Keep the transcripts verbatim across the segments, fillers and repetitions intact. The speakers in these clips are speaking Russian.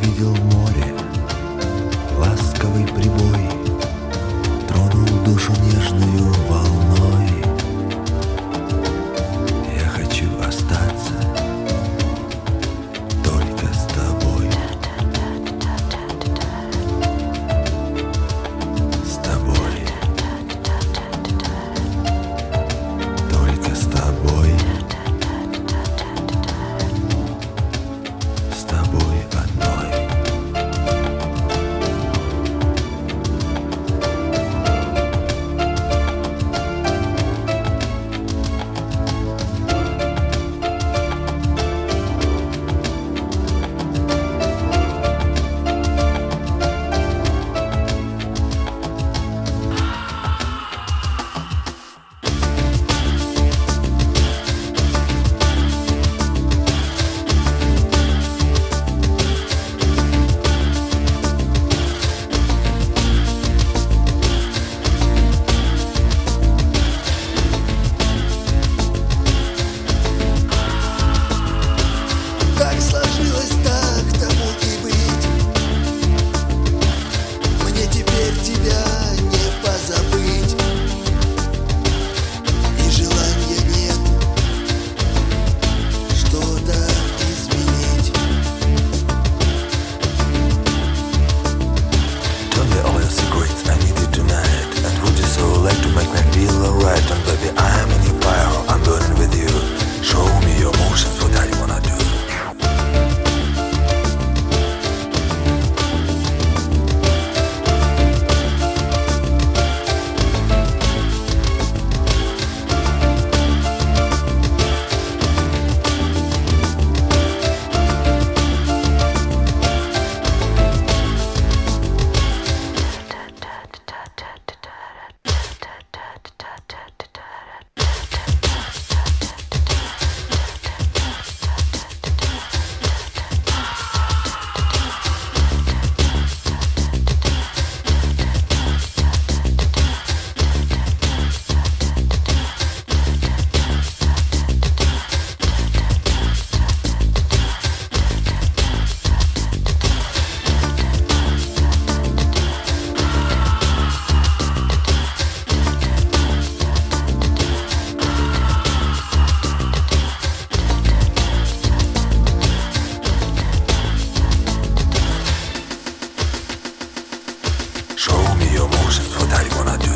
увидел море, ласковый прибой тронул душу нежную волной. Я хочу остаться только с тобой, с тобой, только с тобой, с тобой одной. Как сложилось, так тому и быть. Мне теперь тебя не позабыть, и желания нет что-то изменить. Tell me all your secrets, I need you tonight. And would you so like to make me feel alright? And baby, I'm in your fire, I'm burning with you. Show me your motions, what I wanna do. Show me your motions, what I wanna do.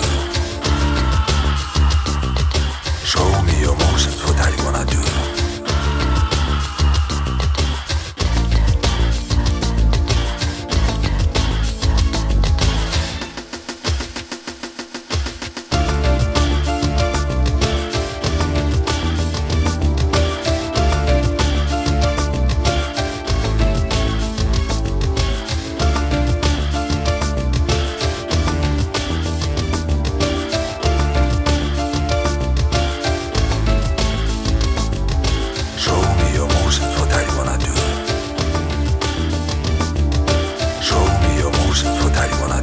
Show me your motions, what I wanna do. Show me your motions, what I wanna do. Show me your motions, what I wanna